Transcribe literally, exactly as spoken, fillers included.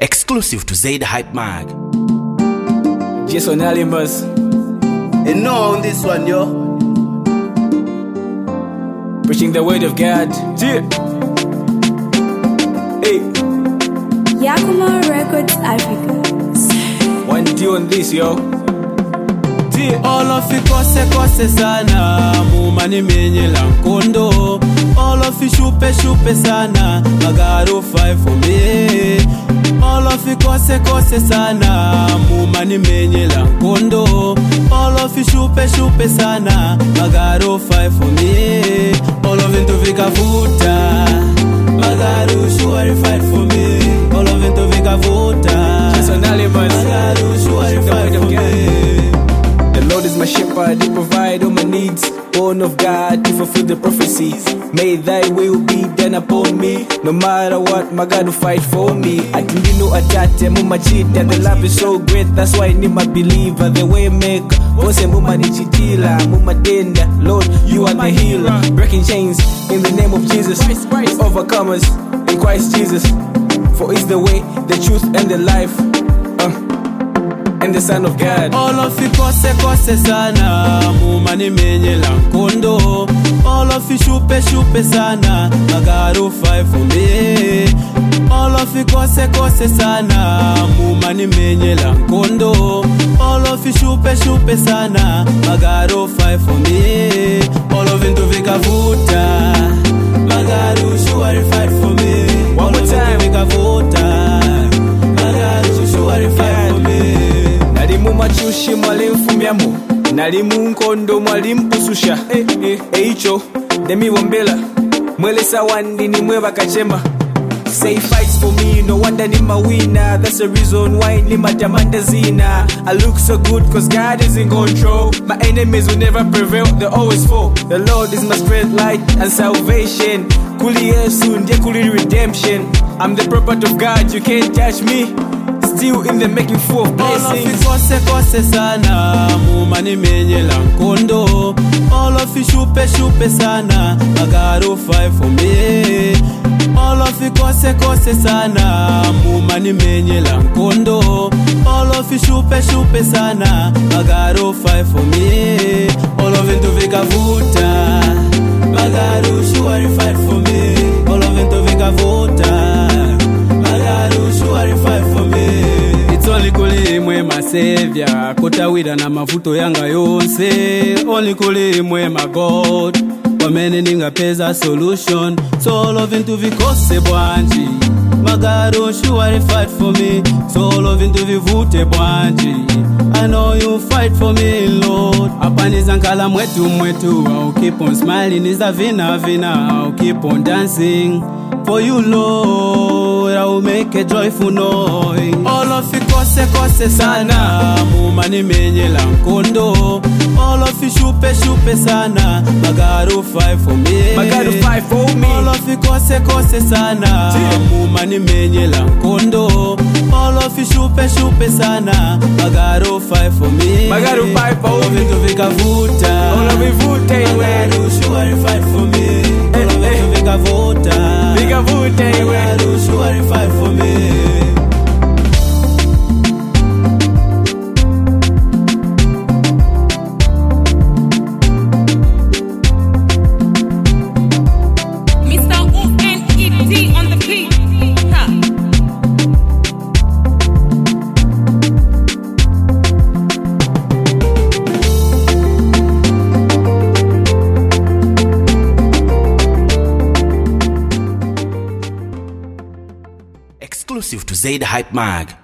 Exclusive to Zaid Hype Mag. Jason Alimus. And no on this one, yo. Preaching the word of God. Yeah. Hey. Yakuma Records Africa. One D on this, yo. Yeah. All of you kose kose sana, mumani menye lankondo. All of you shupe shupe sana, magaro fight for me. All of you kose kose sana, mumani menye lankondo. All of you shupe shupe sana, magaro fight for me. All of you to vika vuta, magaro shuari fight for me. All of you to vika vuta, Jason Alimus. magaro shuari fight for me. The Lord is my shepherd, He provide all my needs. Born of God to fulfill the prophecy. May Thy will be done upon me. No matter what, my God will fight for me. I didn't know atate, muma chita. The love is so great, that's why I need my believer. The way maker, ose muma ni chitila, muma denda. Lord, you are the healer. Breaking chains in the name of Jesus. Overcomers in Christ Jesus. For it's the way, the truth, and the life. Uh. And the Son of God. All of you kose kose sana, mumani menye lankondo. All of you shupe shupe sana, magaro fight for me. All of you kose kose sana, mumani menye lankondo. All of you shupe shupe sana, magaro fight for me. All of you to vika vuta, magaro shuari fight for me. One more time. Vika vuta, magaro shuari fight for me. Nalimu machushi mwalimfumyamu, nalimu nkondo mwalimpususha. Eicho demi wambela mwele sawandi ni mweva kachema. Say fights for me, no wonder ni mawina. That's the reason why ni matamanda zina. I look so good cause God is in control. My enemies will never prevail, they always fall. The Lord is my strength, light and salvation. Kuli Yesu ndiye kuli redemption. I'm the property of God, you can't touch me. Still in the making full of blessings. All of you kose kose sana, mumani menye lankondo. All of you shupe shupe sana, magaro fight for me. All of you kose kose sana, mumani menye lankondo. All of you shupe shupe sana, magaro fight for me. All of you to vika vuta, magaro shuari fight for me. All of you to vika vuta, magaro shuari fight for me. It's only kuli imwe my savior, kotawida na mafuto yanga yonse. Only kuli imwe my God, wamene ningapeza solution. So all of into vikose bwanji, magaro shuari fight for me. So all of into vivute bwanji, I know you fight for me, Lord. Apani zankala mwetu mwetu, I'll keep on smiling, is a vina vina, I'll keep on dancing. For you, Lord, I will make a joyful noise. All of you kose kose sana, mumani menye lankondo. All of you shupe shupe sana, magaro fight for me. Magaro fight for me. All of you kose kose sana, mumani menye lankondo. All of you shupe shupe sana, magaro fight for me. Magaro fight for me. All of you to vika vuta, All of you vuta iwe. magaro shuari fight for me. All of you to vika vuta. Vika vuta iwe. Magaro shuari fight for me. Exclusive to Zaid Hype Mag.